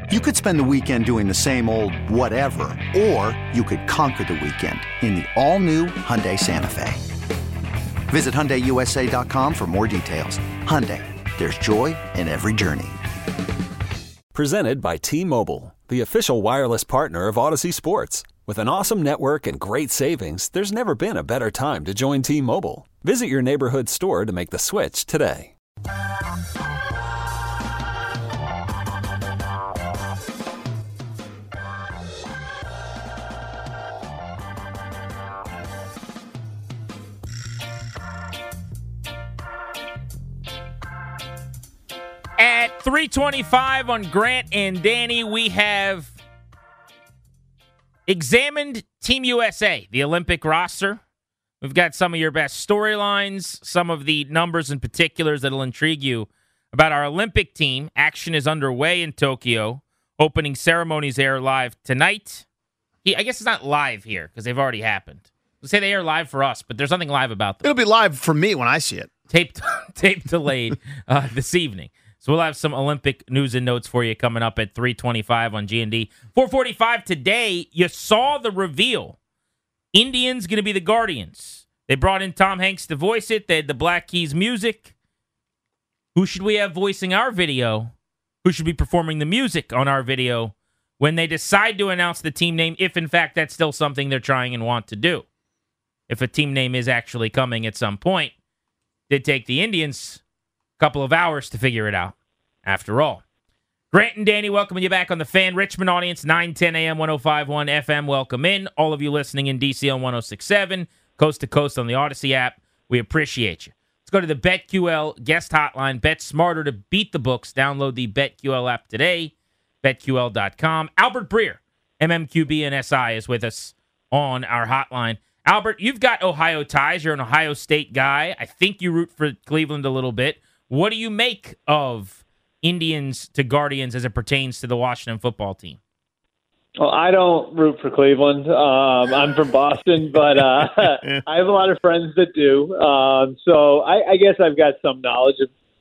You could spend the weekend doing the same old whatever, or you could conquer the weekend in the all-new Hyundai Santa Fe. Visit HyundaiUSA.com for more details. Hyundai, there's joy in every journey. Presented by T-Mobile, the official wireless partner of Odyssey Sports. With an awesome network and great savings, there's never been a better time to join T-Mobile. Visit your neighborhood store to make the switch today. At 3:25 on Grant and Danny, we have examined Team USA, the Olympic roster. We've got some of your best storylines, some of the numbers and particulars that'll intrigue you about our Olympic team. Action is underway in Tokyo. Opening ceremonies air live tonight. I guess it's not live here because they've already happened. Let's say they air live for us, but there's nothing live about them. It'll be live for me when I see it. Tape delayed this evening. So we'll have some Olympic news and notes for you coming up at 3:25 on G&D. 4:45 today, you saw the reveal. Indians going to be the Guardians. They brought in Tom Hanks to voice it. They had the Black Keys music. Who should we have voicing our video? Who should be performing the music on our video when they decide to announce the team name, if in fact that's still something they're trying and want to do? If a team name is actually coming at some point, it'd take the Indians a couple of hours to figure it out, after all. Grant and Danny welcoming you back on the Fan. Richmond audience, 910 AM, 105.1 FM. Welcome in. All of you listening in DC on 106.7, coast to coast on the Odyssey app. We appreciate you. Let's go to the BetQL guest hotline. Bet smarter to beat the books. Download the BetQL app today. BetQL.com. Albert Breer, MMQB and SI, is with us on our hotline. Albert, you've got Ohio ties. You're an Ohio State guy. I think you root for Cleveland a little bit. What do you make of Indians to Guardians as it pertains to the Washington football team? Well, I don't root for Cleveland. I'm from Boston, but I have a lot of friends that do. So I guess I've got some knowledge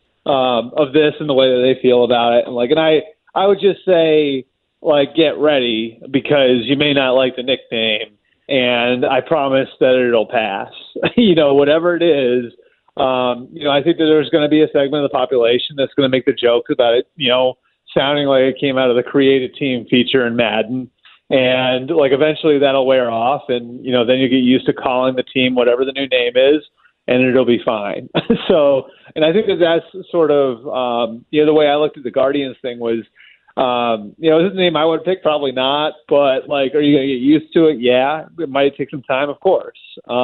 of this and the way that they feel about it. And I would just say, get ready because you may not like the nickname, and I promise that it'll pass. Whatever it is. I think that there's going to be a segment of the population that's going to make the jokes about it, sounding like it came out of the creative team feature in Madden. And eventually that'll wear off and, then you get used to calling the team whatever the new name is and it'll be fine. And I think that that's sort of, the way I looked at the Guardians thing was, is this a name I would pick? Probably not. But are you going to get used to it? Yeah. It might take some time, of course.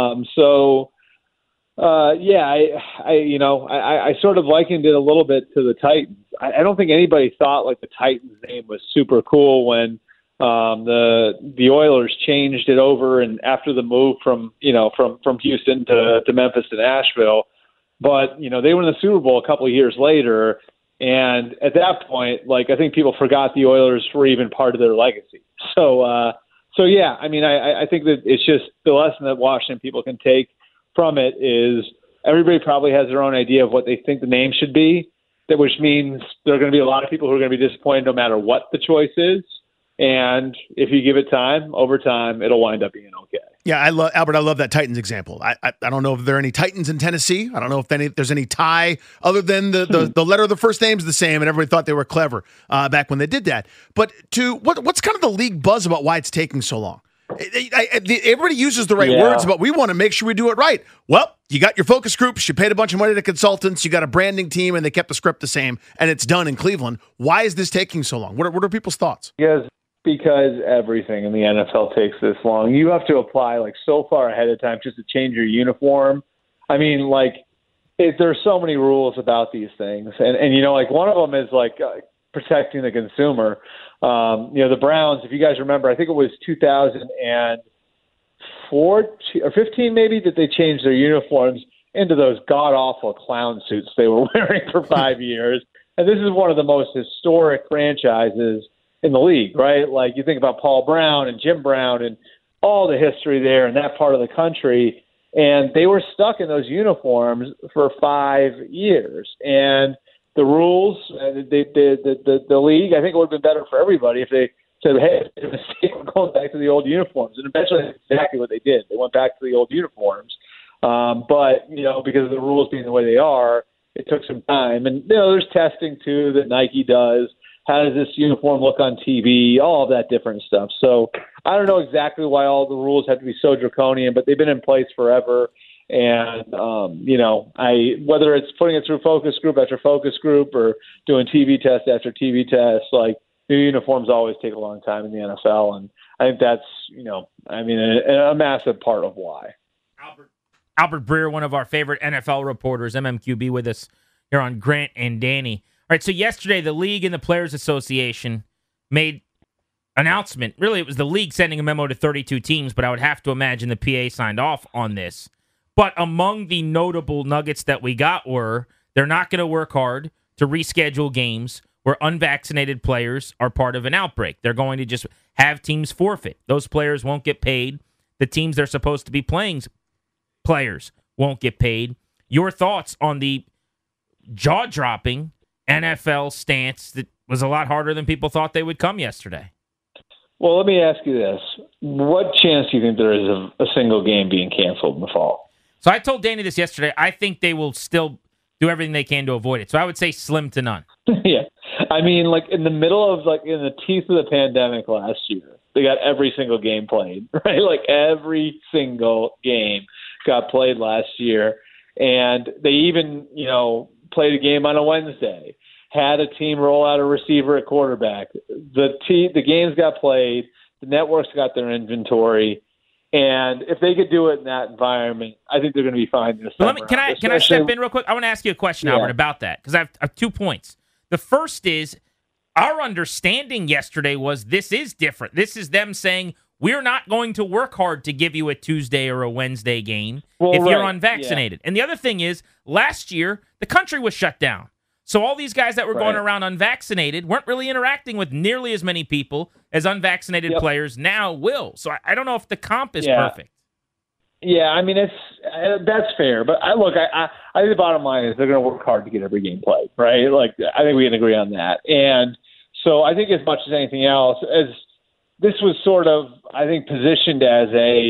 I sort of likened it a little bit to the Titans. I don't think anybody thought the Titans name was super cool when the Oilers changed it over and after the move from Houston to Memphis to Nashville. But they won the Super Bowl a couple of years later, and at that point, I think people forgot the Oilers were even part of their legacy. I think that it's just the lesson that Washington people can take from it is everybody probably has their own idea of what they think the name should be, which means there are going to be a lot of people who are going to be disappointed no matter what the choice is. And if you give it time, over time, it'll wind up being okay. Yeah, I love that Titans example. I don't know if there are any Titans in Tennessee. I don't know if there's any tie other than the letter of the first name's the same, and everybody thought they were clever back when they did that. But what's kind of the league buzz about why it's taking so long? Everybody uses the right words, but we want to make sure we do it right. Well, you got your focus groups, you paid a bunch of money to consultants, you got a branding team, and they kept the script the same, and it's done in Cleveland. Why is this taking so long? What are people's thoughts? Because everything in the NFL takes this long. You have to apply so far ahead of time just to change your uniform. I mean, there's so many rules about these things, and one of them is protecting the consumer. The Browns, if you guys remember, I think it was 2014 or 15 maybe that they changed their uniforms into those god-awful clown suits they were wearing for 5 years. And this is one of the most historic franchises in the league, right? You think about Paul Brown and Jim Brown and all the history there in that part of the country. And they were stuck in those uniforms for 5 years. And the rules, the league, I think it would have been better for everybody if they said, hey, we're going back to the old uniforms. And eventually that's exactly what they did. They went back to the old uniforms. But, because of the rules being the way they are, it took some time. And, there's testing, too, that Nike does. How does this uniform look on TV? All of that different stuff. So I don't know exactly why all the rules have to be so draconian, but they've been in place forever. And, whether it's putting it through focus group after focus group or doing TV test after TV test, like new uniforms always take a long time in the NFL. And I think that's, a massive part of why. Albert Breer, one of our favorite NFL reporters, MMQB, with us here on Grant and Danny. All right, so yesterday the league and the Players Association made announcement. Really, it was the league sending a memo to 32 teams, but I would have to imagine the PA signed off on this. But among the notable nuggets that we got were they're not going to work hard to reschedule games where unvaccinated players are part of an outbreak. They're going to just have teams forfeit. Those players won't get paid. The teams they're supposed to be playing players won't get paid. Your thoughts on the jaw-dropping NFL stance that was a lot harder than people thought they would come yesterday? Well, let me ask you this. What chance do you think there is of a single game being canceled in the fall? So I told Danny this yesterday. I think they will still do everything they can to avoid it. So I would say slim to none. Yeah. I mean, in the middle of, in the teeth of the pandemic last year, they got every single game played, right? Every single game got played last year. And they even, played a game on a Wednesday, had a team roll out a receiver at quarterback. The games got played. The networks got their inventory. And if they could do it in that environment, I think they're going to be fine this time. Can I step in real quick? I want to ask you a question, Albert, about that, because I have 2 points. The first is our understanding yesterday was this is different. This is them saying we're not going to work hard to give you a Tuesday or a Wednesday game if you're unvaccinated. Yeah. And the other thing is last year the country was shut down. So all these guys that were going around unvaccinated weren't really interacting with nearly as many people as unvaccinated players now will. So I don't know if the comp is perfect. Yeah, I mean, that's fair. But I think the bottom line is they're going to work hard to get every game played, right? I think we can agree on that. And so I think as much as anything else, as this was sort of, I think, positioned as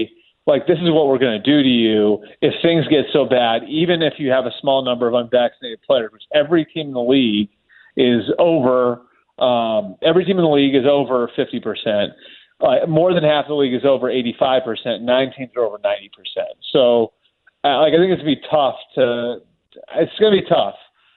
this is what we're going to do to you if things get so bad, even if you have a small number of unvaccinated players, which every team in the league is over. Every team in the league is over 50%. More than half the league is over 85%. 9 teams are over 90%. So, I think it's going to be tough It's going to be tough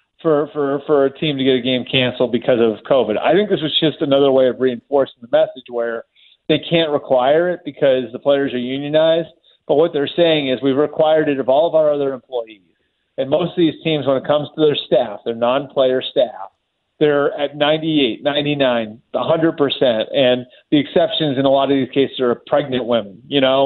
for a team to get a game canceled because of COVID. I think this was just another way of reinforcing the message where they can't require it because the players are unionized. But what they're saying is we've required it of all of our other employees. And most of these teams, when it comes to their staff, their non-player staff, they're at 98, 99, 100%. And the exceptions in a lot of these cases are pregnant women,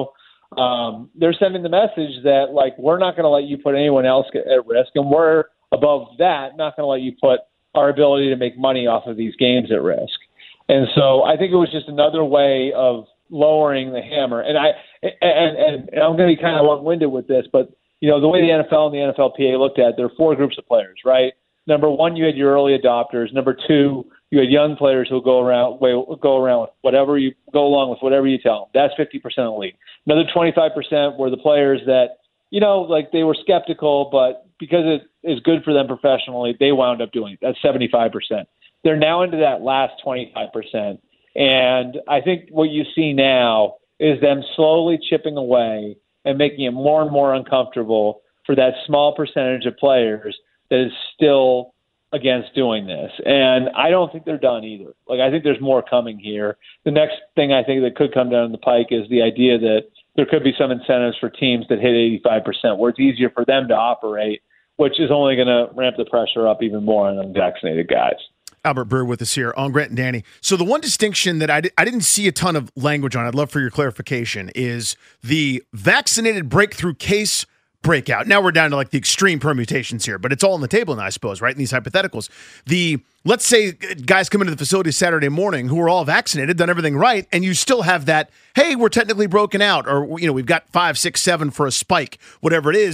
They're sending the message that, we're not going to let you put anyone else at risk. And we're, above that, not going to let you put our ability to make money off of these games at risk. And so I think it was just another way of lowering the hammer. And I'm going to be kind of long-winded with this, but, the way the NFL and the NFLPA looked at it, there are 4 groups of players, right? Number 1, you had your early adopters. Number 2, you had young players who go around with whatever you go along with whatever you tell them. That's 50% of the league. Another 25% were the players that, they were skeptical, but because it is good for them professionally, they wound up doing it. That's 75%. They're now into that last 25%. And I think what you see now is them slowly chipping away and making it more and more uncomfortable for that small percentage of players that is still against doing this. And I don't think they're done either. I think there's more coming here. The next thing I think that could come down the pike is the idea that there could be some incentives for teams that hit 85%, where it's easier for them to operate, which is only going to ramp the pressure up even more on unvaccinated guys. Albert Breer with us here on Grant and Danny. So the one distinction that I didn't see a ton of language on, I'd love for your clarification, is the vaccinated breakthrough case breakout. Now we're down to the extreme permutations here, but it's all on the table now, I suppose, right? In these hypotheticals. Let's say guys come into the facility Saturday morning who are all vaccinated, done everything right, and you still have that, hey, we're technically broken out, or we've got 5, 6, 7 for a spike, whatever it is.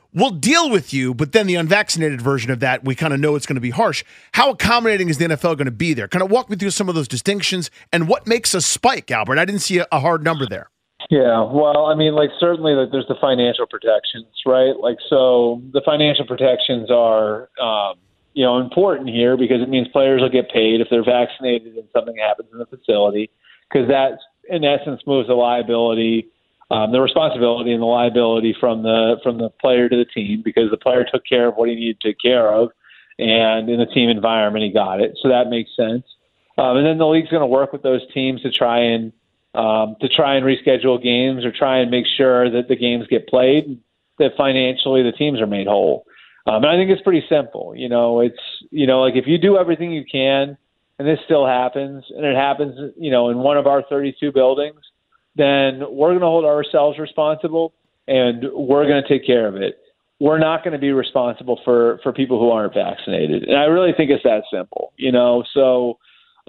we'll deal with you, but then the unvaccinated version of that, we kind of know it's going to be harsh. How accommodating is the NFL going to be there? Kind of walk me through some of those distinctions and what makes a spike, Albert? I didn't see a hard number there. Yeah, well, I mean, like certainly there's the financial protections, right? Like, so the financial protections are, important here because it means players will get paid if they're vaccinated and something happens in the facility, because that, in essence, moves the liability, the responsibility and the liability from the player to the team, because the player took care of what he needed to take care of, and in the team environment he got it. So that makes sense. And then the league's going to work with those teams to try and reschedule games or try and make sure that the games get played, and that financially the teams are made whole. And I think it's pretty simple. It's, like if you do everything you can and this still happens, and it happens, in one of our 32 buildings, then we're going to hold ourselves responsible and we're going to take care of it. We're not going to be responsible for people who aren't vaccinated. And I really think it's that simple, So,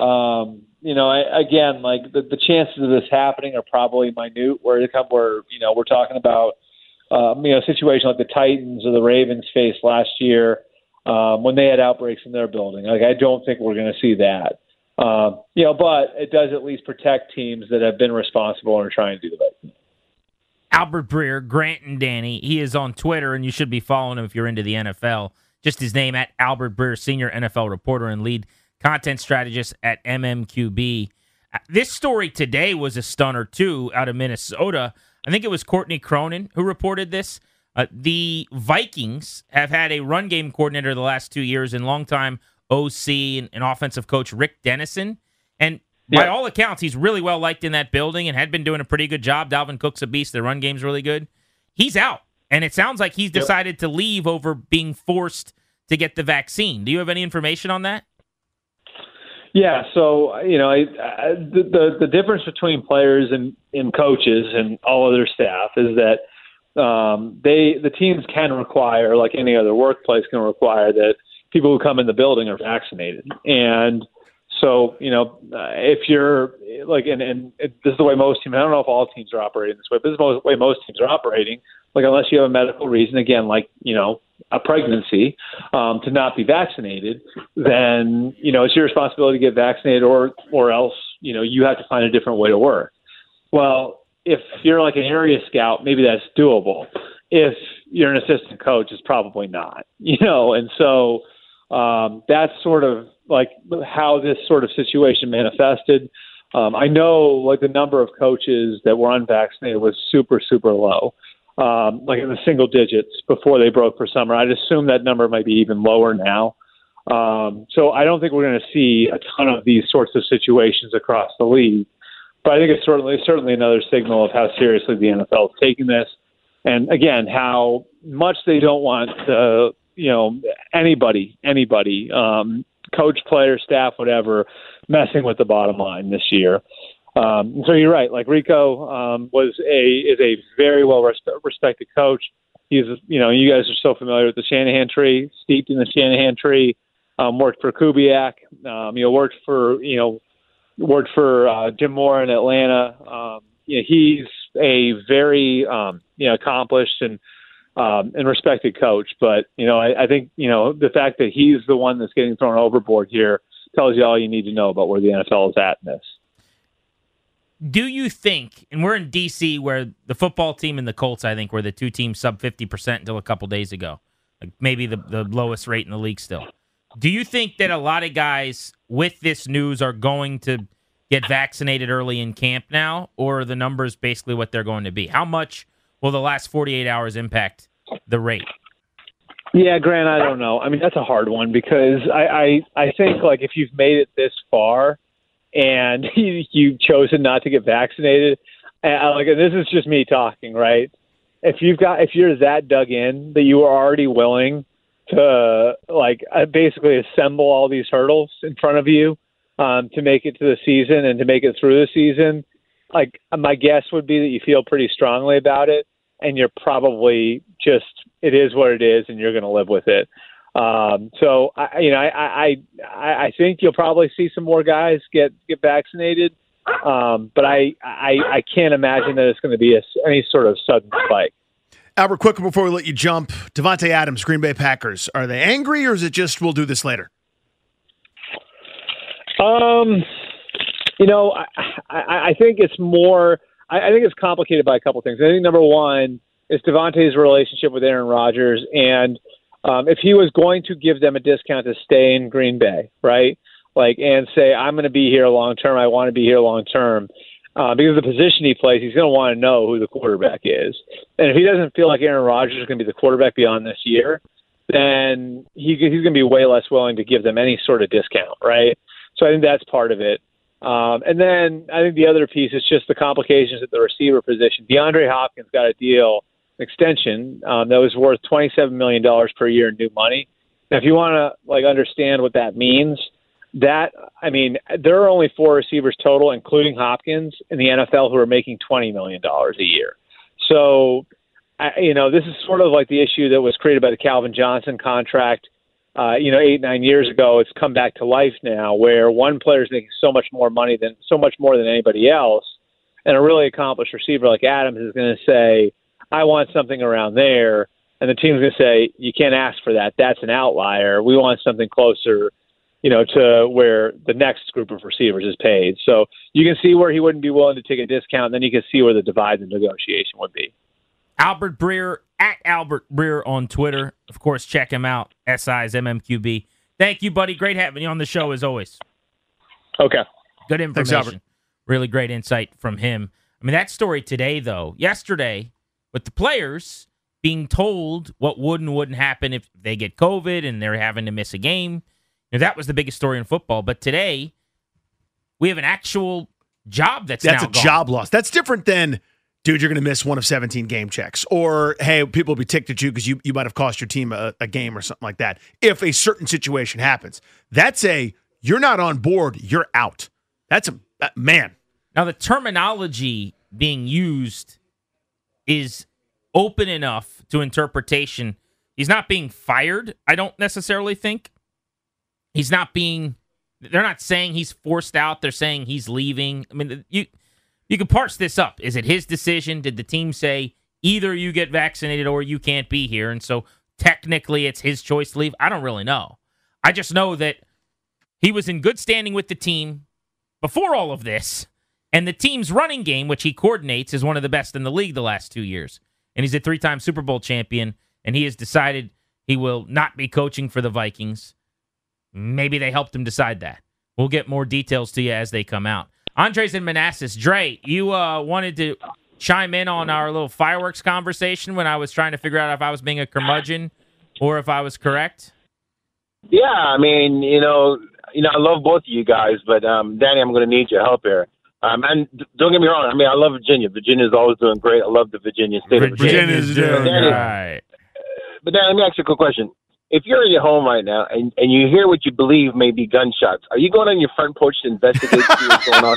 again, like the chances of this happening are probably minute. We're talking about, a situation like the Titans or the Ravens faced last year when they had outbreaks in their building. Like, I don't think we're going to see that. But it does at least protect teams that have been responsible and are trying to do the right thing. Albert Breer, Grant and Danny, he is on Twitter, and you should be following him if you're into the NFL. Just his name, at Albert Breer, senior NFL reporter and lead content strategist at MMQB. This story today was a stunner, too, out of Minnesota. I think it was Courtney Cronin who reported this. The Vikings have had a run game coordinator the last 2 years and longtime OC and offensive coach Rick Dennison. And by all accounts, he's really well liked in that building and had been doing a pretty good job. Dalvin Cook's a beast. Their run game's really good. He's out. And it sounds like he's decided to leave over being forced to get the vaccine. Do you have any information on that? Yeah, so the difference between players and coaches and all other staff is that the teams can require, like any other workplace, can require that people who come in the building are vaccinated. And so, if you're like, and this is the way most teams, I don't know if all teams are operating this way, but this is the way most teams are operating. Like, unless you have a medical reason, again, like, a pregnancy, to not be vaccinated, then, it's your responsibility to get vaccinated or else, you have to find a different way to work. Well, if you're like an area scout, maybe that's doable. If you're an assistant coach, it's probably not, and so that's sort of like how this sort of situation manifested. I know like the number of coaches that were unvaccinated was super, super low. Like in the single digits before they broke for summer. I'd assume that number might be even lower now. So I don't think we're going to see a ton of these sorts of situations across the league. But I think it's certainly another signal of how seriously the NFL is taking this. And again, how much they don't want anybody, coach, player, staff, whatever, messing with the bottom line this year. So you're right. Like Rico is a very well respected coach. He's you guys are so familiar with the Shanahan tree, steeped in the Shanahan tree. Worked for Kubiak. Worked for Jim Moore in Atlanta. He's a very accomplished and respected coach. But I think the fact that he's the one that's getting thrown overboard here tells you all you need to know about where the NFL is at in this. Do you think, and we're in D.C. where the football team and the Colts, I think, were the two teams sub 50% until a couple days ago, like maybe the lowest rate in the league still. Do you think that a lot of guys with this news are going to get vaccinated early in camp now, or are the numbers basically what they're going to be? How much will the last 48 hours impact the rate? Yeah, Grant, I don't know. I mean, that's a hard one because I think like if you've made it this far and you've chosen not to get vaccinated, and this is just me talking, right? If you're that dug in that you are already willing to basically assemble all these hurdles in front of you to make it to the season and to make it through the season, like my guess would be that you feel pretty strongly about it, and you're probably just it is what it is, and you're going to live with it. So I think you'll probably see some more guys get vaccinated, but I can't imagine that it's going to be any sort of sudden spike. Albert, quickly before we let you jump, Davante Adams, Green Bay Packers, are they angry or is it just we'll do this later? I think it's more. I think it's complicated by a couple things. I think number one is Davante's relationship with Aaron Rodgers, and if he was going to give them a discount to stay in Green Bay, right? And say, I'm going to be here long term. I want to be here long term. Because of the position he plays, he's going to want to know who the quarterback is. And if he doesn't feel like Aaron Rodgers is going to be the quarterback beyond this year, then he's going to be way less willing to give them any sort of discount, right? So I think that's part of it. And then I think the other piece is just the complications at the receiver position. DeAndre Hopkins got a deal, extension, that was worth $27 million per year in new money. Now, if you want to understand what that means, there are only 4 receivers total, including Hopkins, in the NFL who are making $20 million a year. So, this is sort of like the issue that was created by the Calvin Johnson contract, 8-9 years ago. It's come back to life now, where one player is making so much more more than anybody else, and a really accomplished receiver like Adams is going to say, I want something around there, and the team's going to say, you can't ask for that. That's an outlier. We want something closer to where the next group of receivers is paid. So you can see where he wouldn't be willing to take a discount, and then you can see where the divide in negotiation would be. Albert Breer, at Albert Breer on Twitter. Of course, check him out, SI's MMQB. Thank you, buddy. Great having you on the show, as always. Okay. Good information. Thanks, Albert. Really great insight from him. That story today, though, yesterday, with the players being told what would and wouldn't happen if they get COVID and they're having to miss a game, that was the biggest story in football. But today, we have an actual job that's now gone. Job loss. That's different than, dude, you're going to miss one of 17 game checks. Or, hey, people will be ticked at you because you might have cost your team a game or something like that. If a certain situation happens. That's you're not on board, you're out. That's man. Now, the terminology being used is open enough to interpretation. He's not being fired, I don't necessarily think. They're not saying he's forced out. They're saying he's leaving. You can parse this up. Is it his decision? Did the team say either you get vaccinated or you can't be here? And so technically it's his choice to leave. I don't really know. I just know that he was in good standing with the team before all of this. And the team's running game, which he coordinates, is one of the best in the league the last 2 years. And he's a 3-time Super Bowl champion. And he has decided he will not be coaching for the Vikings. Maybe they helped him decide that. We'll get more details to you as they come out. Andre's in Manassas. Dre, you wanted to chime in on our little fireworks conversation when I was trying to figure out if I was being a curmudgeon or if I was correct? Yeah, I love both of you guys, but Danny, I'm going to need your help here. And don't get me wrong. I love Virginia. Virginia's always doing great. I love the Virginia state of Virginia. Virginia's doing right. But Danny, let me ask you a quick question. If you're in your home right now and you hear what you believe may be gunshots, are you going on your front porch to investigate to see what's going on?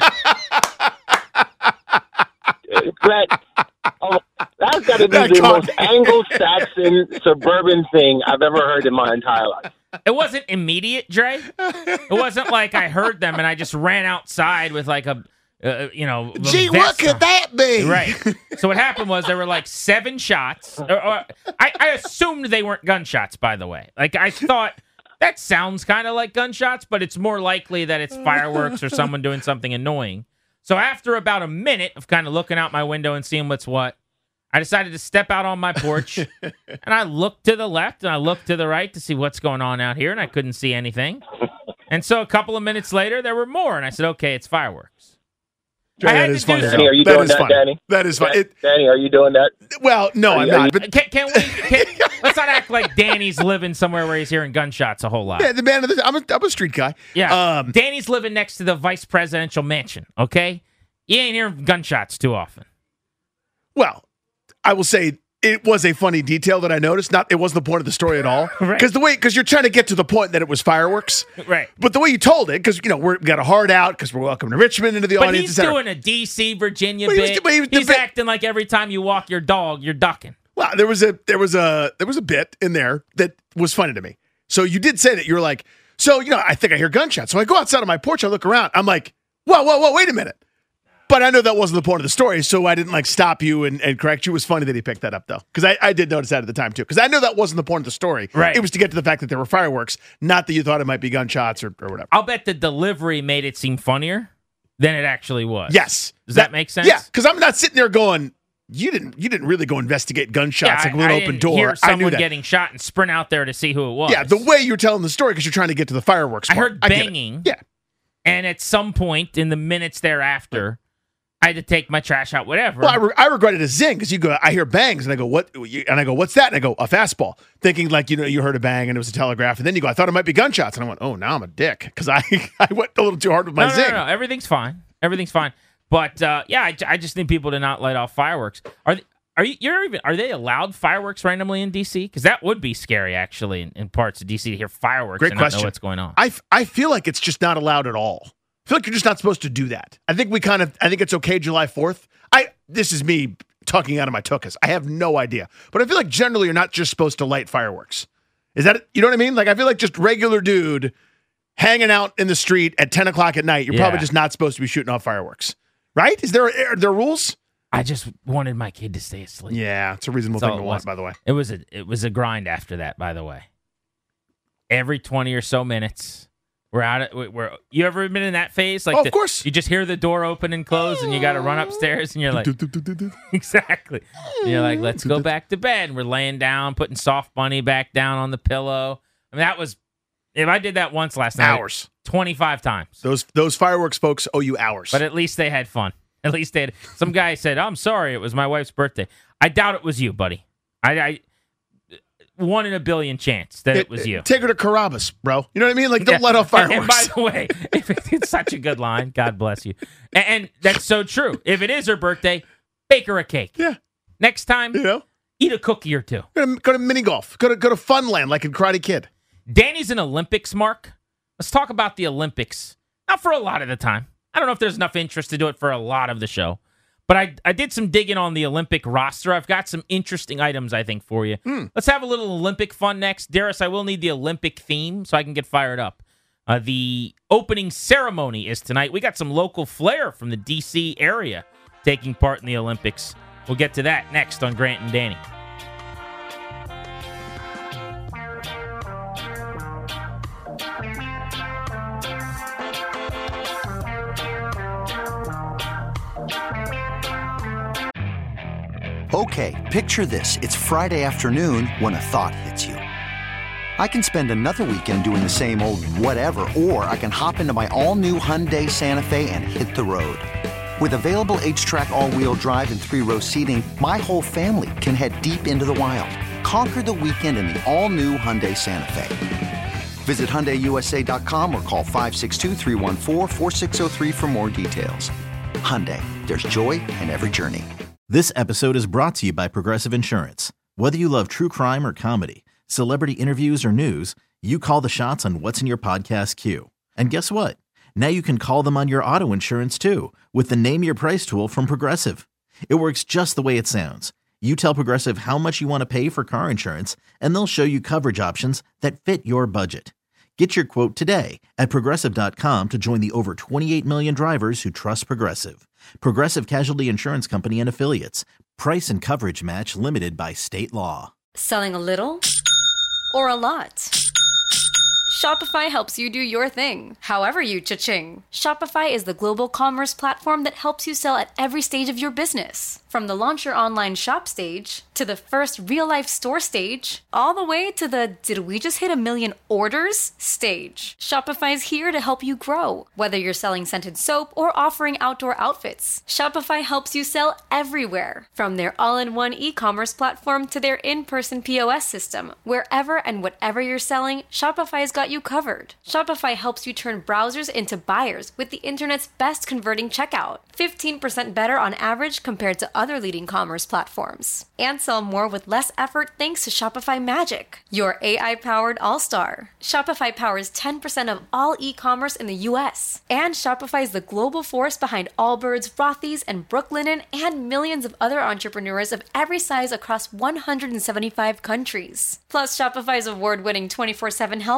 That's got to be the most Anglo-Saxon suburban thing I've ever heard in my entire life. It wasn't immediate, Dre. It wasn't like I heard them and I just ran outside with like a gee, what could that be? Right. So what happened was there were like 7 shots. I assumed they weren't gunshots, by the way. Like I thought that sounds kind of like gunshots, but it's more likely that it's fireworks or someone doing something annoying. So after about a minute of kind of looking out my window and seeing what's what, I decided to step out on my porch and I looked to the left and I looked to the right to see what's going on out here, and I couldn't see anything. And so a couple of minutes later, there were more, and I said, okay, it's fireworks. That is funny. Danny, are you doing that, Danny? That is fun. Danny, are you doing that? Well, no, I'm not. But let's not act like Danny's living somewhere where he's hearing gunshots a whole lot. Yeah, I'm a street guy. Yeah, Danny's living next to the vice presidential mansion. Okay, you ain't hearing gunshots too often. Well, I will say it was a funny detail that I noticed. It wasn't the point of the story at all. Right. Because you're trying to get to the point that it was fireworks. Right. But the way you told it, because we got a hard out because we're welcoming Richmond into the audience. But he's doing a D.C. Virginia bit. He's acting like every time you walk your dog, you're ducking. Well, there was a bit in there that was funny to me. So you did say that you were like, I think I hear gunshots. So I go outside on my porch, I look around, I'm like, whoa, wait a minute. But I know that wasn't the point of the story, so I didn't stop you and correct you. It was funny that he picked that up, though, because I did notice that at the time, too. Because I know that wasn't the point of the story. Right. It was to get to the fact that there were fireworks, not that you thought it might be gunshots or whatever. I'll bet the delivery made it seem funnier than it actually was. Yes. Does that make sense? Yeah, because I'm not sitting there going, you didn't really go investigate gunshots like a little open door. Hear I knew someone that. getting shot and sprint out there to see who it was. Yeah, the way you're telling the story because you're trying to get to the fireworks I part. heard get it. banging. Yeah. And at some point in the minutes thereafter, I had to take my trash out, whatever. Well, I regret it as zing because you go, I hear bangs and I go, what? And I go, what's that? And I go, a fastball, thinking you heard a bang and it was a telegraph. And then you go, I thought it might be gunshots. And I went, oh, now I'm a dick because I went a little too hard with my zing. No. Everything's fine. Everything's fine. But I just need people to not light off fireworks. Are they allowed fireworks randomly in DC? Because that would be scary, actually, in parts of DC to hear fireworks Great and question. not know what's going on. I feel like it's just not allowed at all. I feel like you're just not supposed to do that. I think it's okay July 4th. This is me talking out of my tuchus. I have no idea. But I feel like generally you're not just supposed to light fireworks. Is that, you know what I mean? Like, I feel like just regular dude hanging out in the street at 10 o'clock at night, you're probably just not supposed to be shooting off fireworks. Right? Are there rules? I just wanted my kid to stay asleep. Yeah, it's a reasonable That's thing all to it want, was. by the way. It was a grind after that, by the way. Every 20 or so minutes, you ever been in that phase? Like, of course. You just hear the door open and close, and you got to run upstairs, and you're like, exactly. And you're like, let's go back to bed. And we're laying down, putting Soft Bunny back down on the pillow. I mean, if I did that once last night, hours, 25 times. Those fireworks folks owe you hours. But at least they had fun. At least they had. Some guy said, I'm sorry, it was my wife's birthday. I doubt it was you, buddy. I 1 in a billion chance that it was you. Take her to Carrabba's, bro. You know what I mean? Like, don't let off fireworks. And by the way, it's such a good line. God bless you. And that's so true. If it is her birthday, bake her a cake. Yeah. Next time, eat a cookie or two. Go to mini golf. Go to Funland like in Karate Kid. Danny's an Olympics mark. Let's talk about the Olympics. Not for a lot of the time. I don't know if there's enough interest to do it for a lot of the show. But I did some digging on the Olympic roster. I've got some interesting items, I think, for you. Let's have a little Olympic fun next. Darius, I will need the Olympic theme so I can get fired up. The opening ceremony is tonight. We got some local flair from the D.C. area taking part in the Olympics. We'll get to that next on Grant and Danny. Okay, picture this. It's Friday afternoon when a thought hits you. I can spend another weekend doing the same old whatever, or I can hop into my all-new Hyundai Santa Fe and hit the road. With available H-Track all-wheel drive and 3-row seating, my whole family can head deep into the wild. Conquer the weekend in the all-new Hyundai Santa Fe. Visit HyundaiUSA.com or call 562-314-4603 for more details. Hyundai, there's joy in every journey. This episode is brought to you by Progressive Insurance. Whether you love true crime or comedy, celebrity interviews or news, you call the shots on what's in your podcast queue. And guess what? Now you can call them on your auto insurance too with the Name Your Price tool from Progressive. It works just the way it sounds. You tell Progressive how much you want to pay for car insurance, and they'll show you coverage options that fit your budget. Get your quote today at Progressive.com to join the over 28 million drivers who trust Progressive. Progressive Casualty Insurance Company and Affiliates. Price and coverage match limited by state law. Selling a little or a lot? Shopify helps you do your thing, however you cha-ching. Shopify is the global commerce platform that helps you sell at every stage of your business. From the launch your online shop stage, to the first real-life store stage, all the way to the did we just hit 1 million orders stage. Shopify's here to help you grow. Whether you're selling scented soap or offering outdoor outfits, Shopify helps you sell everywhere. From their all-in-one e-commerce platform to their in-person POS system, wherever and whatever you're selling, Shopify's got you covered. Shopify helps you turn browsers into buyers with the internet's best converting checkout. 15% better on average compared to other leading commerce platforms. And sell more with less effort thanks to Shopify Magic, your AI-powered all-star. Shopify powers 10% of all e-commerce in the U.S. And Shopify is the global force behind Allbirds, Rothy's, and Brooklinen, and millions of other entrepreneurs of every size across 175 countries. Plus, Shopify's award-winning 24/7 help is there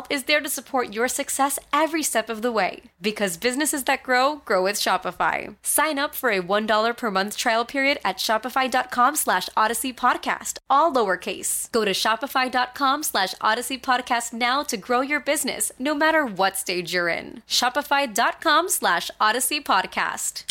to support your success every step of the way. Because businesses that grow, grow with Shopify. Sign up for a $1 per month trial period at shopify.com/Odyssey Podcast, all lowercase. Go to shopify.com/Odyssey Podcast now to grow your business, no matter what stage you're in. Shopify.com/Odyssey Podcast.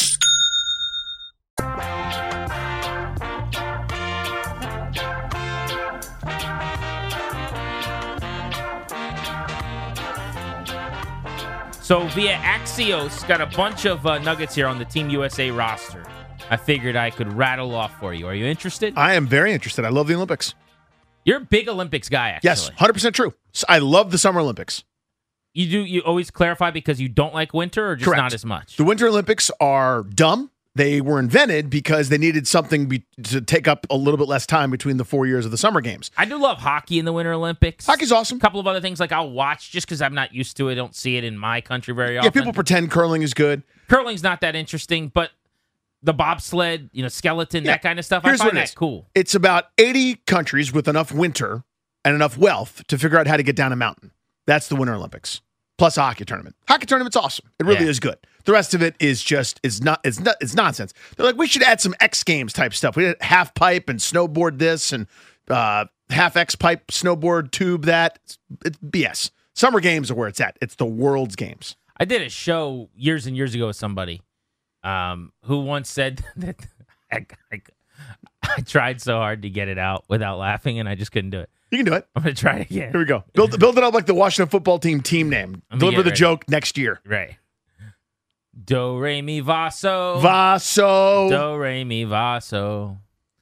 So via Axios, got a bunch of nuggets here on the Team USA roster. I figured I could rattle off for you. Are you interested? I am very interested. I love the Olympics. You're a big Olympics guy, actually. Yes, 100% true. I love the Summer Olympics. You always clarify because you don't like winter or just Correct. not as much? The Winter Olympics are dumb. They were invented because they needed something to take up a little bit less time between the 4 years of the Summer Games. I do love hockey in the Winter Olympics. Hockey's awesome. A couple of other things like I'll watch just because I'm not used to it. I don't see it in my country very often. Yeah, people pretend curling is good. Curling's not that interesting, but the bobsled, skeleton, that kind of stuff, Here's I find what it that is. cool. It's about 80 countries with enough winter and enough wealth to figure out how to get down a mountain. That's the Winter Olympics. Plus a hockey tournament. Hockey tournament's awesome. It really is good. The rest of it is just it's nonsense. They're like, we should add some X Games type stuff. We had half pipe and snowboard this and half X pipe snowboard tube that. It's BS. Summer Games are where it's at. It's the world's games. I did a show years and years ago with somebody who once said that I tried so hard to get it out without laughing, and I just couldn't do it. You can do it. I'm going to try it again. Here we go. Build it up like the Washington football team name. Deliver the joke next year. Right. Do, re, mi, va, so. Vaso. Do, re, mi, va, so.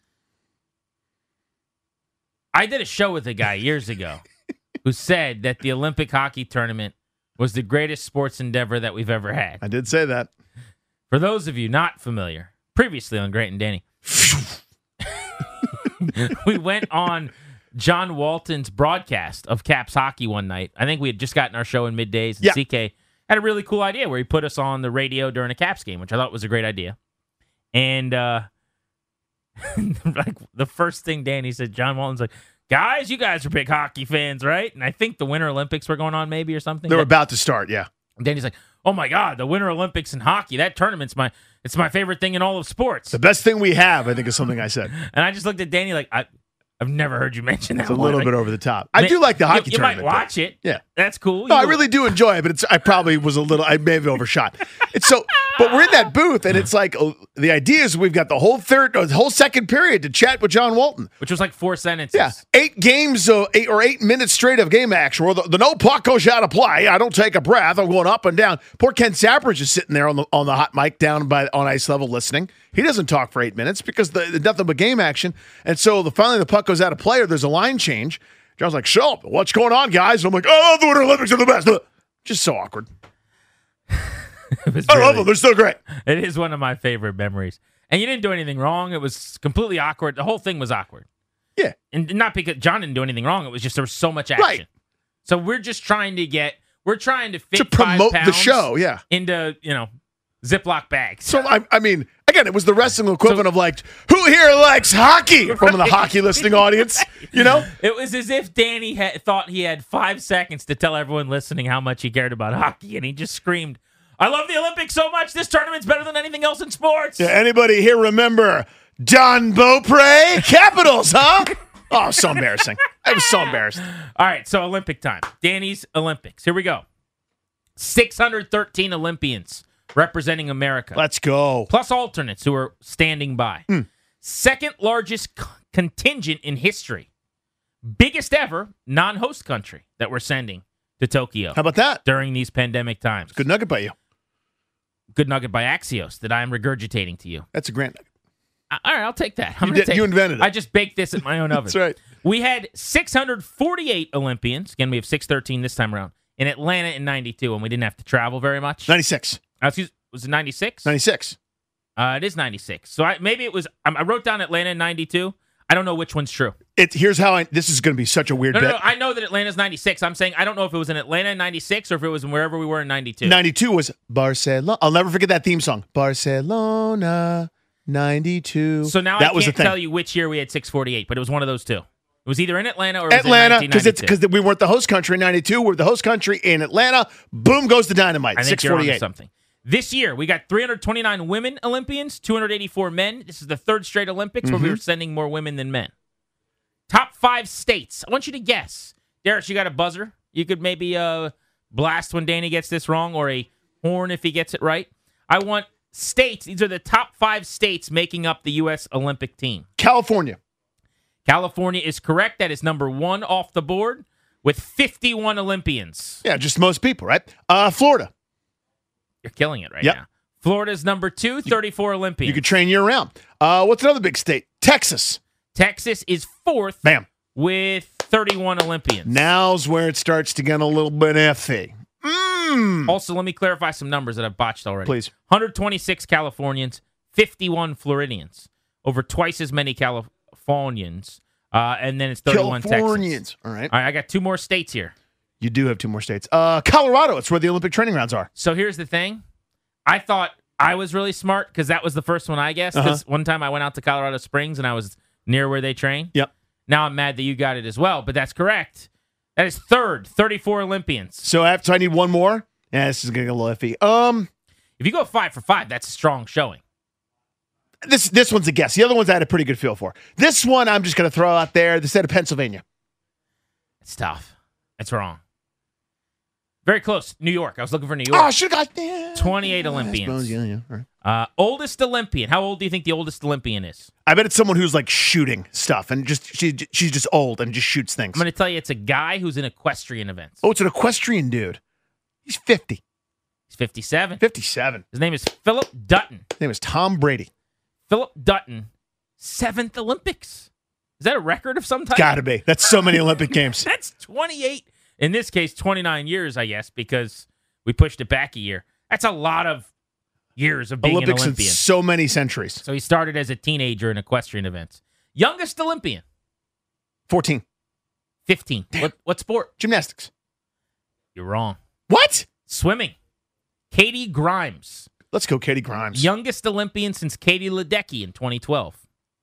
I did a show with a guy years ago who said that the Olympic hockey tournament was the greatest sports endeavor that we've ever had. I did say that. For those of you not familiar, previously on Grant and Danny, we went on John Walton's broadcast of Caps hockey one night. I think we had just gotten our show in middays, and CK had a really cool idea where he put us on the radio during a Caps game, which I thought was a great idea. And like the first thing Danny said, John Walton's like, guys, you guys are big hockey fans, right? And I think the Winter Olympics were going on maybe or something. They were about to start, yeah. And Danny's like, oh my God, the Winter Olympics and hockey, that tournament's it's my favorite thing in all of sports. The best thing we have, I think, is something I said. And I just looked at Danny like, I've never heard you mention that. It's a little bit over the top. I do like the hockey tournament. You might watch it. Yeah. That's cool. No, I really do enjoy it, but I probably was I may have overshot. But we're in that booth, and it's like, the idea is we've got the whole second period to chat with John Walton. Which was like 4 sentences. Yeah. 8 games, 8 minutes straight of game action where the no puck goes out of play. I don't take a breath. I'm going up and down. Poor Ken Sapper's just sitting there on the hot mic down on ice level listening. He doesn't talk for 8 minutes because the nothing but game action. And so finally the puck goes out of play or there's a line change. John's like, so, what's going on, guys? And I'm like, oh, the Winter Olympics are the best. Just so awkward. I love them. They're so great. It is one of my favorite memories. And you didn't do anything wrong. It was completely awkward. The whole thing was awkward. Yeah. And not because John didn't do anything wrong. It was just there was so much action. Right. So we're just trying to fit to promote 5 pounds the show, yeah. into, Ziploc bags. So, I mean, again, it was the wrestling equivalent of like, who here likes hockey from the hockey listening audience, It was as if Danny thought he had 5 seconds to tell everyone listening how much he cared about hockey, and he just screamed, I love the Olympics so much. This tournament's better than anything else in sports. Yeah, anybody here remember Don Beaupre? Capitals, huh? Oh, so embarrassing. I was so embarrassed. All right, so Olympic time. Danny's Olympics. Here we go. 613 Olympians representing America. Let's go. Plus alternates who are standing by. Second largest contingent in history. Biggest ever non-host country that we're sending to Tokyo. How about that? During these pandemic times. Good nugget by you. Good nugget by Axios that I am regurgitating to you. That's a grand nugget. All right, I'll take that. You invented it. I just baked this at my own oven. That's right. We had 648 Olympians. Again, we have 613 this time around. In Atlanta in 92, and we didn't have to travel very much. 96. Was it 96? 96. It is 96. So maybe it was. I wrote down Atlanta in 92. I don't know which one's true. Here's how this is going to be such a weird bet. No, I know that Atlanta's 96. I'm saying I don't know if it was in Atlanta in 96 or if it was in wherever we were in 92. 92 was Barcelona. I'll never forget that theme song. Barcelona, 92. So now I can't tell you which year we had 648, but it was one of those two. It was either in Atlanta or it was Atlanta, in 1992. because we weren't the host country in 92. We're the host country in Atlanta. Boom goes the dynamite. I think you're onto 648. something. This year, we got 329 women Olympians, 284 men. This is the third straight Olympics where we were sending more women than men. Top 5 states. I want you to guess. Derek, you got a buzzer? You could maybe blast when Danny gets this wrong, or a horn if he gets it right. I want states. These are the top 5 states making up the U.S. Olympic team. California. California is correct. That is number 1 off the board with 51 Olympians. Yeah, just most people, right? Florida. You're killing it right Yep. now. Florida's number 2, 34 Olympians. You could train year round. What's another big state? Texas. Texas is 4th Bam. with 31 Olympians. Now's where it starts to get a little bit iffy. Also, let me clarify some numbers that I've botched already. Please. 126 Californians, 51 Floridians. Over twice as many Californians. And then it's 31 Californians. Texans. All right. All right, I got 2 more states here. You do have 2 more states. Colorado. It's where the Olympic training grounds are. So here's the thing. I thought I was really smart because that was the first one I guessed. Because one time I went out to Colorado Springs and I was near where they train. Yep. Now I'm mad that you got it as well, but that's correct. That is 3rd, 34 Olympians. So I need one more. Yeah, this is going to get a little iffy. If you go 5 for 5, that's a strong showing. This one's a guess. The other ones I had a pretty good feel for. This one I'm just going to throw out there. The state of Pennsylvania. It's tough. It's wrong. Very close. New York. I was looking for New Oh, York. I should have got 28 I Olympians. suppose, yeah. All right. Oldest Olympian. How old do you think the oldest Olympian is? I bet it's someone who's like shooting stuff and she's just old and just shoots things. I'm going to tell you it's a guy who's in equestrian events. Oh, it's an equestrian dude. He's 50. He's 57. 57. His name is Philip Dutton. His name is Tom Brady. Philip Dutton, 7th Olympics. Is that a record of some type? Gotta be. That's so many Olympic games. That's 28. In this case, 29 years, I guess, because we pushed it back a year. That's a lot of years of being Olympics an in Olympian. so many centuries. So he started as a teenager in equestrian events. Youngest Olympian, 14. 15. What sport? Gymnastics. You're wrong. What? Swimming. Katie Grimes. Let's go, Katie Grimes. Youngest Olympian since Katie Ledecky in 2012.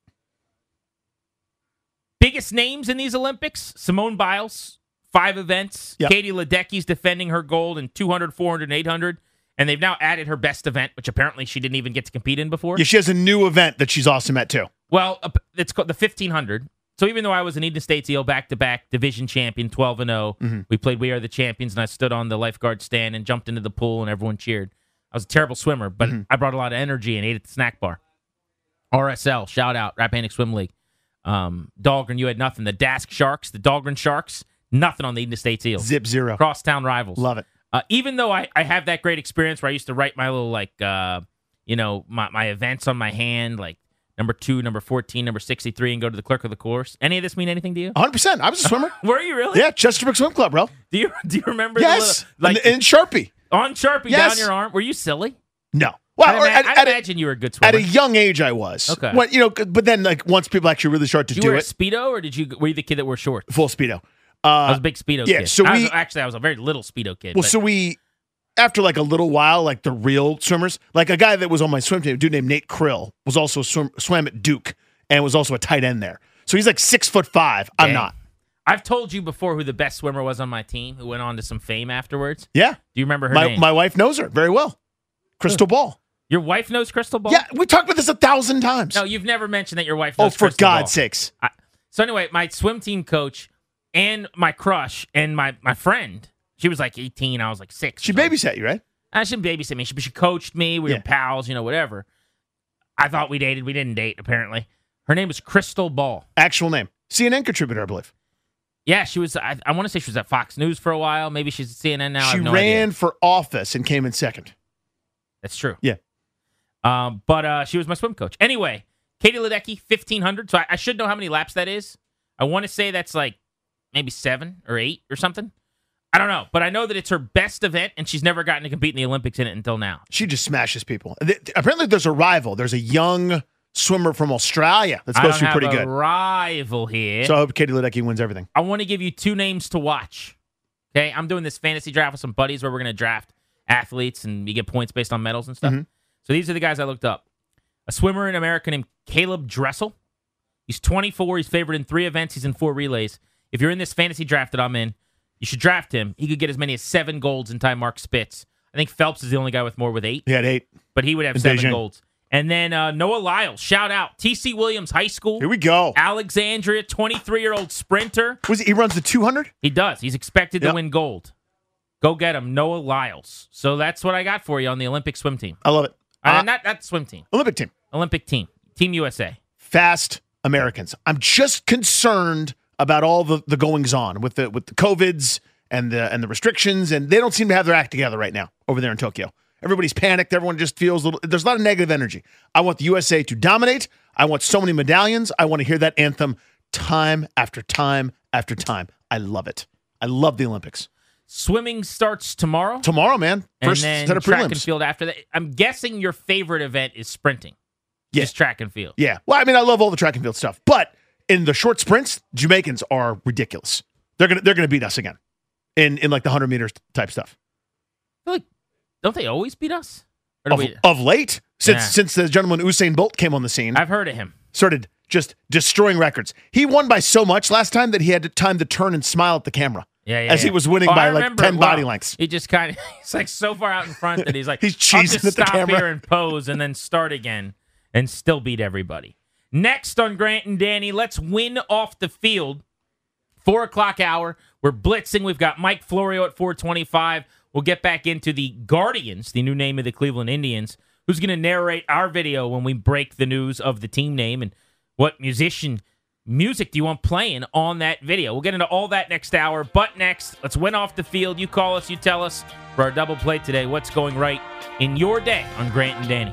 Biggest names in these Olympics, Simone Biles, 5 events. Yep. Katie Ledecky's defending her gold in 200, 400, and 800. And they've now added her best event, which apparently she didn't even get to compete in before. Yeah, she has a new event that she's awesome at, too. Well, it's called the 1500. So even though I was an Eden State Eel back-to-back division champion, 12-0, we played We Are the Champions, and I stood on the lifeguard stand and jumped into the pool, and everyone cheered. I was a terrible swimmer, but I brought a lot of energy and ate at the snack bar. RSL, shout out, Rappahannock Swim League. Dahlgren, you had nothing. The Dask Sharks, the Dahlgren Sharks, nothing on the Eden State Eels. Zip 0. Crosstown rivals. Love it. Even though I have that great experience where I used to write my little, my events on my hand, like number 2, number 14, number 63, and go to the clerk of the course. Any of this mean anything to you? 100%. I was a swimmer. Were you really? Yeah, Chesterbrook Swim Club, bro. Do you remember Yes. the little, in Sharpie. on Sharpie Yes. down your arm? Were you silly? No. Well, I'd imagine you were a good swimmer. at a young age, I was. Okay. When, but then, like, once people actually really start to Did you do wear it, a Speedo, or were you the kid that wore shorts? full Speedo. I was a big Speedo yeah, kid. so I we- was a very little Speedo kid. Well, but so we, after like a little while, like the real swimmers, like a guy that was on my swim team, a dude named Nate Krill, was also swam at Duke and was also a tight end there. So he's like 6'5". I'm Dang. not. I've told you before who the best swimmer was on my team, who went on to some fame afterwards. Yeah. Do you remember her My name? my wife knows her very well. Crystal Ball. Your wife knows Crystal Ball? Yeah, we talked about this 1,000 times. No, you've never mentioned that your wife oh, knows for Crystal Ball. God's sakes. So anyway, my swim team coach and my crush and my friend, she was like 18, I was like 6. She babysat you, right? She didn't babysit me. She coached me. We were pals, whatever. I thought we dated. We didn't date, apparently. Her name was Crystal Ball. Actual name. CNN contributor, I believe. Yeah, she was. I want to say she was at Fox News for a while. Maybe she's at CNN now. I She have no ran idea. for office and came in second. That's true. Yeah. But she was my swim coach. Anyway, Katie Ledecky, 1,500. So I should know how many laps that is. I want to say that's like maybe 7 or 8 or something. I don't know, but I know that it's her best event, and she's never gotten to compete in the Olympics in it until now. She just smashes people. Apparently, there's a rival. There's a young swimmer from Australia that's supposed to be pretty I don't good. have a rival here. So I hope Katie Ledecky wins everything. I want to give you 2 names to watch. Okay, I'm doing this fantasy draft with some buddies where we're going to draft athletes, and you get points based on medals and stuff. So these are the guys I looked up. A swimmer in America named Caleb Dressel. He's 24. He's favored in 3 events. He's in 4 relays. If you're in this fantasy draft that I'm in, you should draft him. He could get as many as 7 golds in time Mark Spitz. I think Phelps is the only guy with more with 8. He had 8. But he would have 7 golds. And then Noah Lyles, shout out. T.C. Williams High School. Here we go. Alexandria, 23-year-old sprinter. He runs the 200? He does. He's expected to win gold. Go get him, Noah Lyles. So that's what I got for you on the Olympic swim team. I love it. Not swim team. Olympic team. Olympic team. Team USA. Fast Americans. I'm just concerned about all the goings on with the COVIDs and the restrictions, and they don't seem to have their act together right now over there in Tokyo. Everybody's panicked. Everyone just feels there's a lot of negative energy. I want the USA to dominate. I want so many medallions. I want to hear that anthem time after time after time. I love it. I love the Olympics. Swimming starts tomorrow. Tomorrow, man. First and then set of track prelims. and field after that. I'm guessing your favorite event is sprinting. Yeah. Just track and field. Yeah. Well, I mean, I love all the track and field stuff, but in the short sprints, Jamaicans are ridiculous. They're gonna beat us again in like the 100 meters type stuff. I feel like, don't they always beat us? Or Of late, since the gentleman Usain Bolt came on the scene, I've heard of him. Started just destroying records. He won by so much last time that he had time to turn and smile at the camera. As he was winning by like 10 body lengths. He just kind of, he's like so far out in front that he's like, he's I'll cheesing just at the stop camera. here and pose and then start again and still beat everybody. Next on Grant and Danny, let's win off the field. 4 o'clock hour. We're blitzing. We've got Mike Florio at 425. We'll get back into the Guardians, the new name of the Cleveland Indians, who's going to narrate our video when we break the news of the team name and what music do you want playing on that video. We'll get into all that next hour. But next, let's win off the field. You call us, you tell us for our double play today what's going right in your day on Grant and Danny.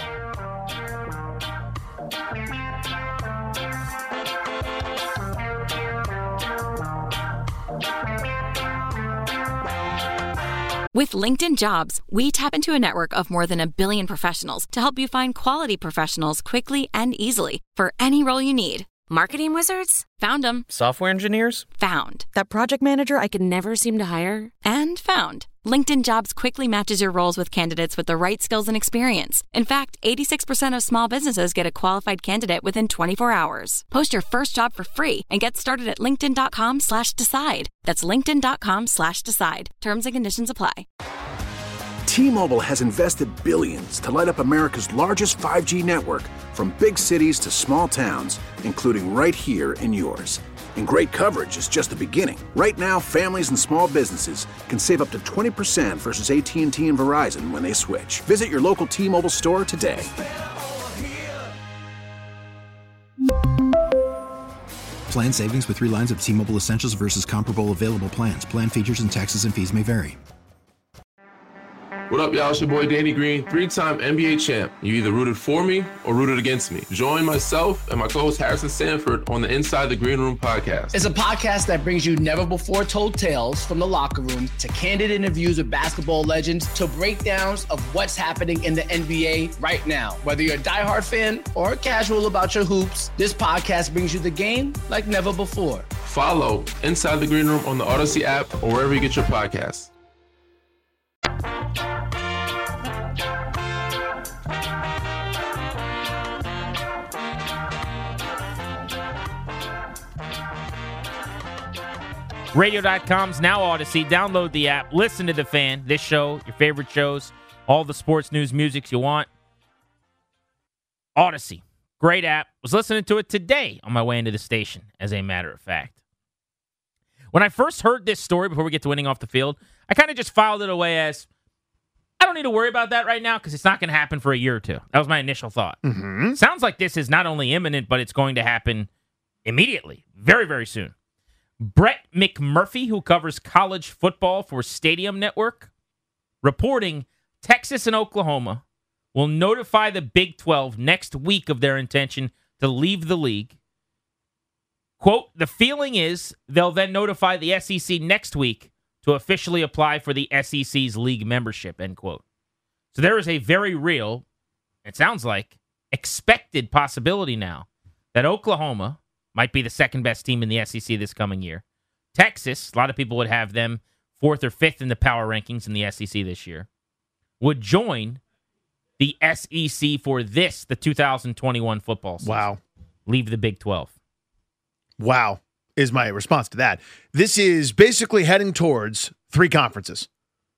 With LinkedIn Jobs, we tap into a network of more than 1 billion professionals to help you find quality professionals quickly and easily for any role you need. Marketing wizards? Found them. Software engineers? Found. That project manager I could never seem to hire? And found. LinkedIn Jobs quickly matches your roles with candidates with the right skills and experience. In fact, 86% of small businesses get a qualified candidate within 24 hours. Post your first job for free and get started at linkedin.com/decide. That's linkedin.com/decide. Terms and conditions apply. T-Mobile has invested billions to light up America's largest 5G network, from big cities to small towns, including right here in yours. And great coverage is just the beginning. Right now, families and small businesses can save up to 20% versus AT&T and Verizon when they switch. Visit your local T-Mobile store today. Plan savings with 3 lines of T-Mobile Essentials versus comparable available plans. Plan features and taxes and fees may vary. What up, y'all? It's your boy Danny Green, 3-time NBA champ. You either rooted for me or rooted against me. Join myself and my co-host Harrison Sanford on the Inside the Green Room podcast. It's a podcast that brings you never-before-told tales from the locker room to candid interviews with basketball legends to breakdowns of what's happening in the NBA right now. Whether you're a diehard fan or casual about your hoops, this podcast brings you the game like never before. Follow Inside the Green Room on the Odyssey app or wherever you get your podcasts. Radio.com's now Odyssey. Download the app. Listen to The Fan. This show, your favorite shows, all the sports news, music you want. Odyssey. Great app. Was listening to it today on my way into the station, as a matter of fact. When I first heard this story, before we get to winning off the field, I kind of just filed it away as, I don't need to worry about that right now because it's not going to happen for a year or two. That was my initial thought. Mm-hmm. Sounds like this is not only imminent, but it's going to happen immediately. Very, very soon. Brett McMurphy, who covers college football for Stadium Network, reporting Texas and Oklahoma will notify the Big 12 next week of their intention to leave the league. Quote, the feeling is they'll then notify the SEC next week to officially apply for the SEC's league membership, end quote. So there is a very real, it sounds like, expected possibility now that Oklahoma might be the second best team in the SEC this coming year. Texas, a lot of people would have them 4th or 5th in the power rankings in the SEC this year, would join the SEC for the 2021 football season. Wow. leave the Big 12. Wow, is my response to that. This is basically heading towards 3 conferences.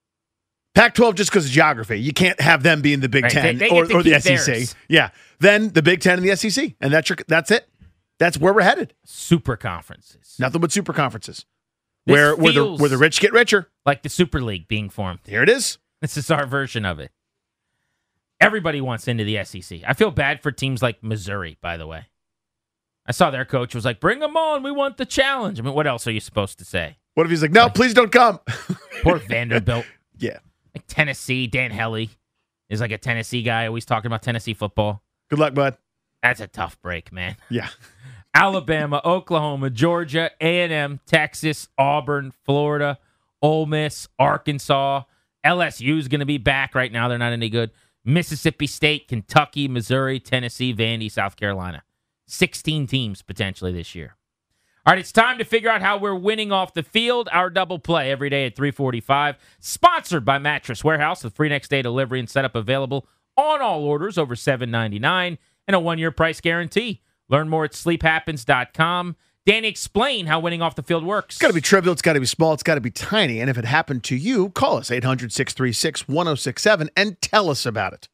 Pac-12 just because of geography. You can't have them be in the Big Ten they or the SEC. theirs. Yeah. Then the Big Ten and the SEC. And that's it. That's where we're headed. Super conferences. Nothing but super conferences. This Where the rich get richer. Like the Super League being formed. Here it is. This is our version of it. Everybody wants into the SEC. I feel bad for teams like Missouri, by the way. I saw their coach was like, bring them on. We want the challenge. I mean, what else are you supposed to say? What if he's like, no, please don't come? Poor Vanderbilt. Yeah. Like Tennessee, Dan Hellie is like a Tennessee guy, always talking about Tennessee football. Good luck, bud. That's a tough break, man. Yeah. Alabama, Oklahoma, Georgia, A&M, Texas, Auburn, Florida, Ole Miss, Arkansas. LSU is going to be back right now. They're not any good. Mississippi State, Kentucky, Missouri, Tennessee, Vandy, South Carolina. 16 teams potentially this year. All right, it's time to figure out how we're winning off the field. Our double play every day at 3:45. Sponsored by Mattress Warehouse with free next day delivery and setup available on all orders over $7.99 and a 1-year price guarantee. Learn more at sleephappens.com. Danny, explain how winning off the field works. It's got to be trivial. It's got to be small. It's got to be tiny. And if it happened to you, call us 800-636-1067 and tell us about it.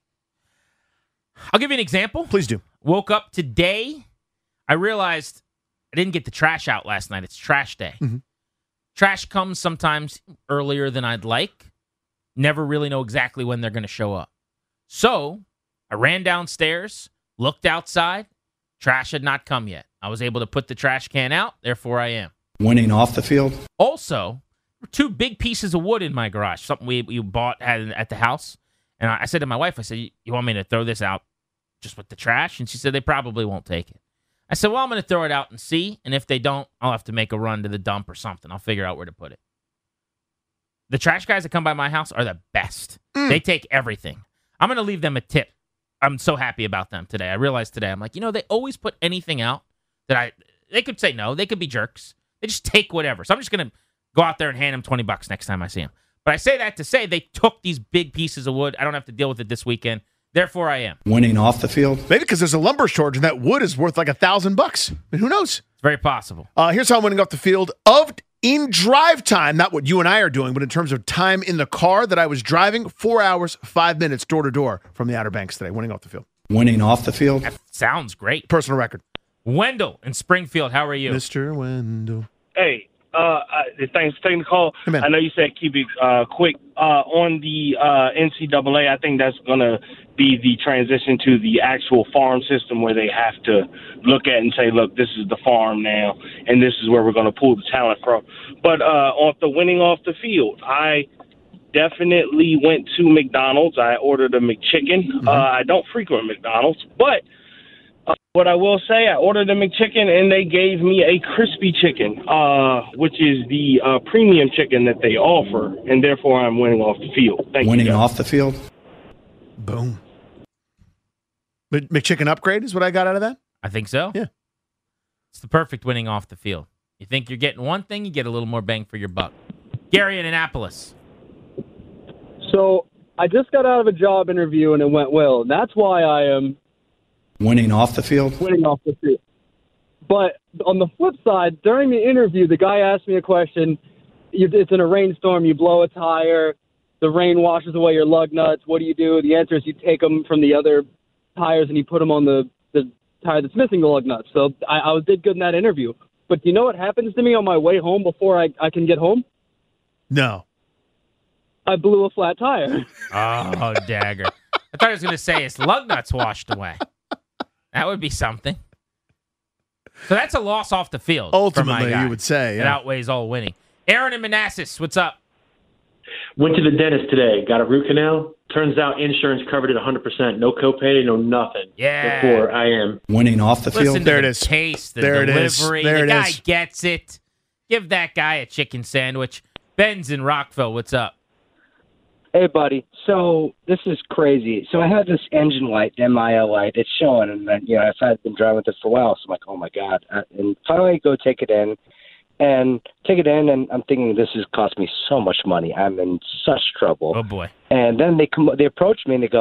I'll give you an example. Please do. Woke up today. I realized I didn't get the trash out last night. It's trash day. Mm-hmm. Trash comes sometimes earlier than I'd like. Never really know exactly when they're going to show up. So I ran downstairs, looked outside. Trash had not come yet. I was able to put the trash can out. Therefore, I am Winning off the field. Also, 2 big pieces of wood in my garage, something we bought at the house. And I said to my wife, I said, you want me to throw this out just with the trash? And she said, they probably won't take it. I said, well, I'm going to throw it out and see. And if they don't, I'll have to make a run to the dump or something. I'll figure out where to put it. The trash guys that come by my house are the best. They take everything. I'm going to leave them a tip. I'm so happy about them today. I realized today, I'm like, they always put anything out that they could say no. They could be jerks. They just take whatever. So I'm just going to go out there and hand them $20 next time I see them. But I say that to say they took these big pieces of wood. I don't have to deal with it this weekend. Therefore, I am Winning off the field. Maybe because there's a lumber shortage and that wood is worth like $1,000. I mean, who knows? It's very possible. Here's how I'm winning off the field in drive time. Not what you and I are doing, but in terms of time in the car that I was driving, 4 hours, 5 minutes door to door from the Outer Banks today. Winning off the field. Winning off the field. That sounds great. Personal record. Wendell in Springfield. How are you? Mr. Wendell. Hey, thanks for taking the call. Hey, I know you said keep it quick. On the NCAA, I think that's going to be the transition to the actual farm system where they have to look at and say, look, this is the farm now, and this is where we're going to pull the talent from. But on the winning off the field, I definitely went to McDonald's. I ordered a McChicken. Mm-hmm. I don't frequent McDonald's, but what I will say, I ordered a McChicken, and they gave me a crispy chicken, which is the premium chicken that they offer, and therefore I'm winning off the field. Thank you. Winning off the field. Boom. McChicken upgrade is what I got out of that? I think so. Yeah. It's the perfect winning off the field. You think you're getting one thing, you get a little more bang for your buck. Gary in Annapolis. So I just got out of a job interview, and it went well. And that's why I am Winning off the field. Winning off the field. But on the flip side, during the interview, the guy asked me a question. It's in a rainstorm. You blow a tire. The rain washes away your lug nuts. What do? The answer is you take them from the other tires and you put them on the tire that's missing the lug nuts. So I did good in that interview. But do you know what happens to me on my way home before I can get home? No. I blew a flat tire. Oh, dagger. I thought I was going to say his lug nuts washed away. That would be something. So that's a loss off the field. Ultimately, for my guy. you would say. It Yeah. outweighs all winning. Aaron in Manassas, what's up? Went to the dentist today. Got a root canal. Turns out insurance covered it 100%. No copay, no nothing. Yeah. Therefore, I am Winning off the field. Listen to the taste, the There it is. delivery. There the it guy is. gets it. Give that guy a chicken sandwich. Ben's in Rockville, what's up? Hey, buddy. So this is crazy. So I had this engine light, MIL light. It's showing, and then, I've been driving with it for a while. So I'm like, oh my god! And finally, I go take it in, and I'm thinking this has cost me so much money. I'm in such trouble. Oh boy! And then they approach me and they go,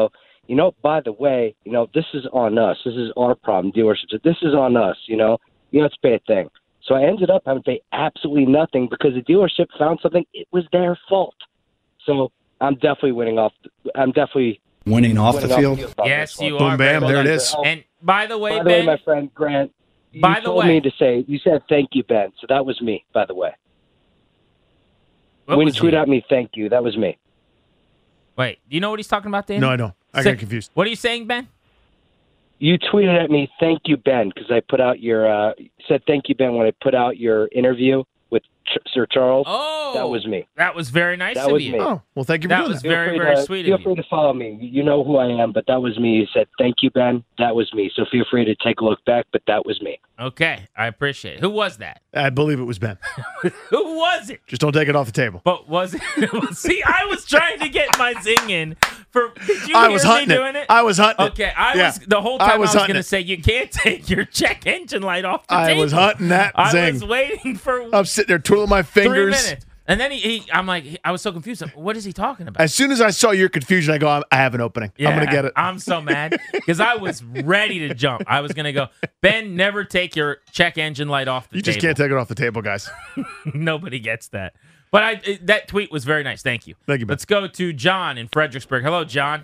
by the way, this is on us. This is our problem, dealerships. This is on us, you have to pay a thing. So I ended up having to pay absolutely nothing because the dealership found something. It was their fault. So I'm definitely winning off the field. Yes, you Boom, are. bam, brother. there it is. And by the way, By the Ben, way, my friend Grant, you said thank you, Ben. So that was me, by the way. When you tweet at me, thank you, that was me. Wait, do you know what he's talking about, Dan? No, I don't. I got confused. What are you saying, Ben? You tweeted at me, thank you, Ben, because I put out your said thank you, Ben, when I put out your interview with Sir Charles. Oh, that was me. That was very nice That of was you. me. Oh, well, thank you for doing That was that. very, very sweet of you. Feel free to follow me. You know who I am, but that was me. You said, thank you, Ben. That was me. So feel free to take a look back, but that was me. Okay, I appreciate it. Who was that? I believe it was Ben. Who was it? Just don't take it off the table. But was it? See, I was trying to get my zing in. Did you I hear was me hunting doing it. it? I was hunting it. Okay, Yeah. The whole time I was hunting going to it. say you can't take your check engine light off the I table. was hunting that I zing. was waiting for I'm sitting there twiddling my 3 fingers. minutes. And then I'm like, I was so confused. What is he talking about? As soon as I saw your confusion, I go, I have an opening. I'm going to get it. I'm so mad because I was ready to jump. I was going to go, Ben, never take your check engine light off the You table. just can't take it off the table, guys. Nobody gets that. But that tweet was very nice. Thank you. Thank you, Ben. Let's go to John in Fredericksburg. Hello, John.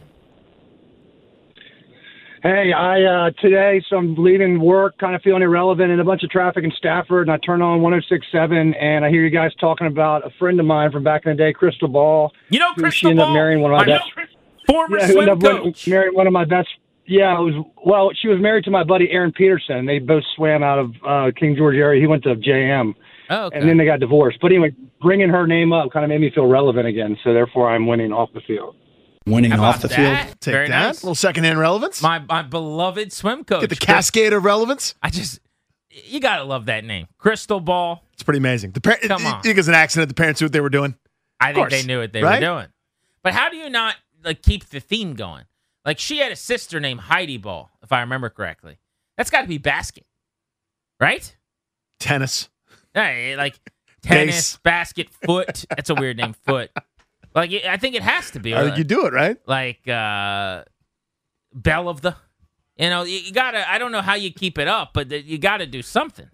Hey, today, so I'm leaving work, kind of feeling irrelevant in a bunch of traffic in Stafford, and I turn on 106.7, and I hear you guys talking about a friend of mine from back in the day, Crystal Ball. You know Crystal She ended up Ball? marrying one of my best. Former who swim ended up coach. marrying one of my best. Yeah, she was married to my buddy Aaron Peterson. They both swam out of King George area. He went to JM. Oh, okay. And then they got divorced. But anyway, bringing her name up kind of made me feel relevant again, so therefore I'm winning off the field. Winning How off about the that? field. Take Very that. nice. A little secondhand relevance. My beloved swim coach. Get the cascade of relevance. You got to love that name. Crystal Ball. It's pretty amazing. Come on. You think it's an accident the parents knew what they were doing? I Of think course. they knew what they Right? were doing. But how do you not keep the theme going? Like, she had a sister named Heidi Ball, if I remember correctly. That's got to be basket, right? Tennis. Yeah, like tennis, Base. basket, foot. That's a weird name, foot. Like, I think it has to be. I think you do it, right? Like, belle of the, you gotta. I don't know how you keep it up, but you gotta do something.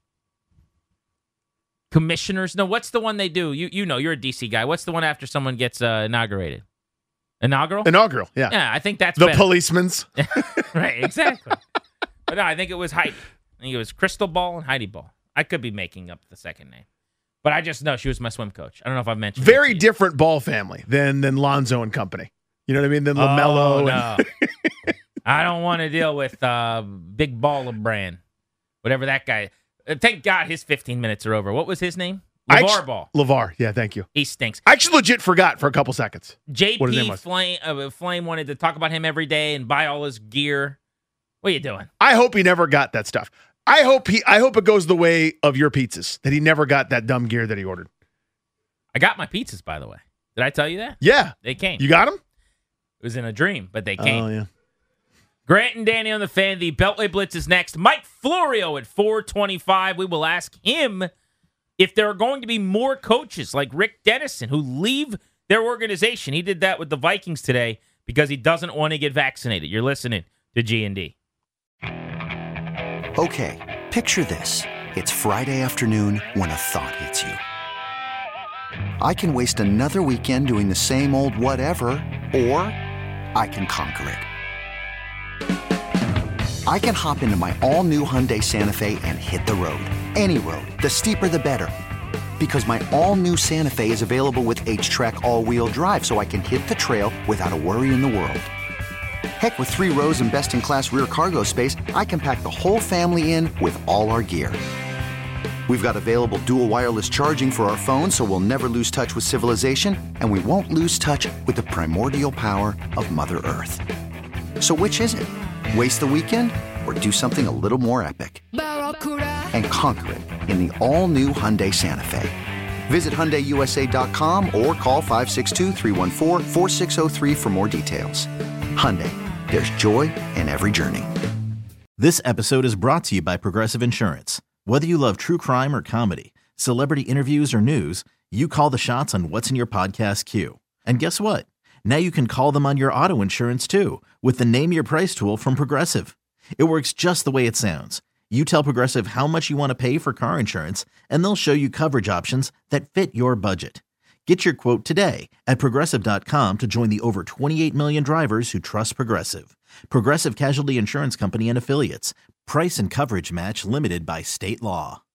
Commissioners. No, what's the one they do? You know, you're a DC guy. What's the one after someone gets inaugurated? Inaugural. Inaugural. Yeah. Yeah, I think that's The better. policeman's. Right, exactly. But no, I think it was Heidi. I think it was Crystal Ball and Heidi Ball. I could be making up the second name. But I just know she was my swim coach. I don't know if I've mentioned Very different ball family than Lonzo and company. You know what I mean? Than LaMelo. Oh, and- no. I don't want to deal with Big Baller Brand. Whatever that guy. Thank God his 15 minutes are over. What was his name? LeVar Ball. LeVar. Yeah, thank you. He stinks. I actually legit forgot for a couple seconds. what his name JP was. Flame wanted to talk about him every day and buy all his gear. What are you doing? I hope he never got that stuff. I hope it goes the way of your pizzas, that he never got that dumb gear that he ordered. I got my pizzas, by the way. Did I tell you that? Yeah. They came. You got them? It was in a dream, but they came. Oh, yeah. Grant and Danny on the Fan. The Beltway Blitz is next. Mike Florio at 425. We will ask him if there are going to be more coaches like Rick Dennison who leave their organization. He did that with the Vikings today because he doesn't want to get vaccinated. You're listening to G&D. Okay, picture this. It's Friday afternoon when a thought hits you. I can waste another weekend doing the same old whatever, or I can conquer it. I can hop into my all-new Hyundai Santa Fe and hit the road. Any road. The steeper, the better. Because my all-new Santa Fe is available with H-Track all-wheel drive, so I can hit the trail without a worry in the world. Heck, with 3 rows and best-in-class rear cargo space, I can pack the whole family in with all our gear. We've got available dual wireless charging for our phones, so we'll never lose touch with civilization, and we won't lose touch with the primordial power of Mother Earth. So which is it? Waste the weekend or do something a little more epic? And conquer it in the all-new Hyundai Santa Fe. Visit HyundaiUSA.com or call 562-314-4603 for more details. Hyundai, there's joy in every journey. This episode is brought to you by Progressive Insurance. Whether you love true crime or comedy, celebrity interviews or news, you call the shots on what's in your podcast queue. And guess what? Now you can call them on your auto insurance too with the Name Your Price tool from Progressive. It works just the way it sounds. You tell Progressive how much you want to pay for car insurance, and they'll show you coverage options that fit your budget. Get your quote today at Progressive.com to join the over 28 million drivers who trust Progressive. Progressive Casualty Insurance Company and Affiliates. Price and coverage match limited by state law.